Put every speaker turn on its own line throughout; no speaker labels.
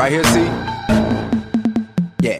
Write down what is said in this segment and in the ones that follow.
right here, see? Yeah.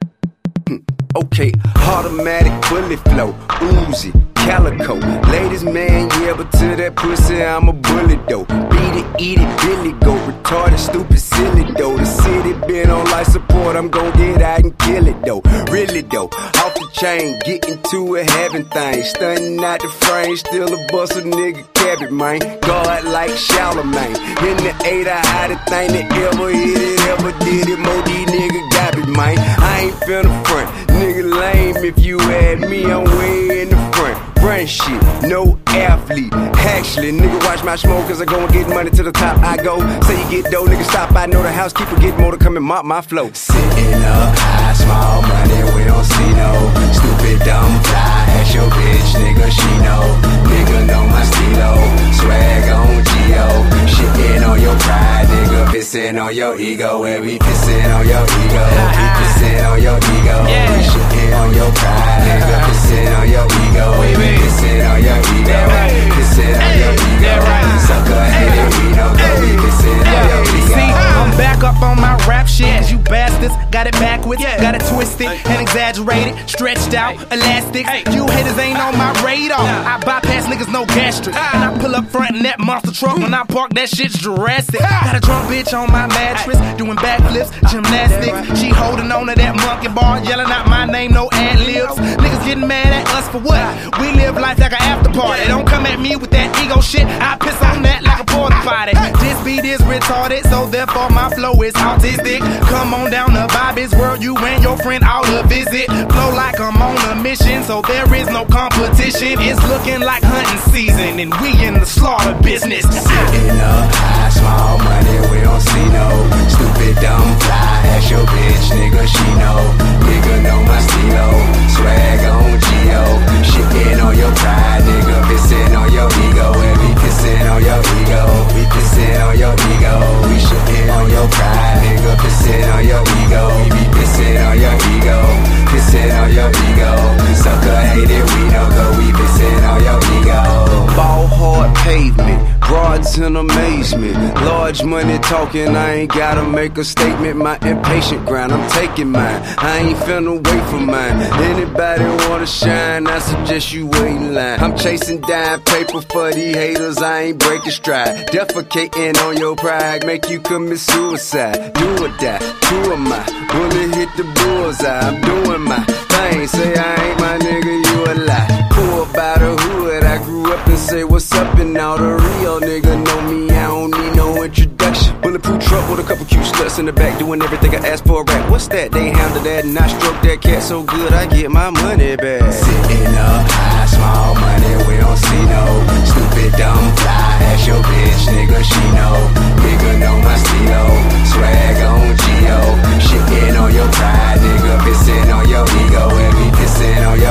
Okay, automatic bullet flow, Uzi, Calico. Ladies, man, yeah, but to that pussy, I'm a bullet, though. Beat it, eat it, Billy go. Retarded, stupid, silly, though. The city been on life support, I'm gon' get out and kill it, though. Really, though. Off the chain, getting to it, having things. Stunning out the frame, still a bustle, nigga, cabbage, man. God like Charlemagne. In the 8, I had a thing that ever hit it, ever did it. More these nigga garbage, man. I ain't finna front. Nigga lame, if you had me, I'm way in the front. Run shit, no athlete. Actually, nigga watch my smoke, cause I go and get money to the top I go. Say you get dough, nigga stop, I know the housekeeper get more to come and mop my flow.
Sitting up high, small money, we don't see no stupid, dumb fly. Ask your bitch, nigga, she know. Nigga know my stilo, swag on Geo. Shitting on your pride, nigga, pissing on your ego. Where we pissing on your ego, we pissing on your ego. We shitting on your pride, nigga, pissing on your ego. We pissing on your ego, pissing on your ego. Sucker hater, we know that we pissing on your ego.
See, I'm back up on my rap shit, cause you bastards got it backwards, got it twisted and exaggerated, stretched out, elastic. You haters ain't on my radar. I bypass niggas, no gastric, and I pull up front in that monster truck. When I park, that shit's Jurassic. Got a drunk bitch on my mattress, doing backflips, gymnastics. She holding on to that monkey bar, yelling out my name, no ad-libs. Niggas getting mad at us for what? We live life like an after party. Don't come at me with that ego shit, I piss on that like a porta potty. This beat is retarded, so therefore my flow is autistic. Come on down to Bobby's World, you and your friend out to visit. Flow like I'm on a mission, so there is no competition. It's looking like hunting season, and we in the slaughter business.
Sitting up high, small money, we don't see no stupid, dumb fly. Ask your bitch, nigga, she know. Nigga know my stilo, swag on Geo. Shitting on your pride, nigga, pissing on your ego. And we pissing on your ego, we pissing on your ego. We shitting on your pride, nigga, pissing on your ego. We be pissing on your ego, pissing on your ego. Sucker hate it, we know, cause we pissing on your ego.
Ball hard pavement, broads in amazement. Large money talking, I ain't gotta make a statement. My impatient grind, I'm taking mine. I ain't finna wait for mine. Anybody wanna shine, I suggest you wait in line. I'm chasing dime paper for these haters, I ain't breaking stride. Defecating on your pride, make you commit suicide. Do or die, who am I? Bullet hit the bullseye, I'm doing my thing. Say I ain't my nigga, you a lie. Poor by the hood, I grew up and say what's up, and all the real nigga know me, I don't need no introduction. Bulletproof truck with a couple cute sluts in the back, doing everything I asked for a rap. What's that? They handle that and I stroke that cat so good I get my money back.
Sitting up high, small money, we don't see no stupid, dumb fly. Ask your bitch, nigga, she know. Nigga know my stilo, swag on Geo. Shitting on your pride, nigga, pissing on your ego. And we pissing on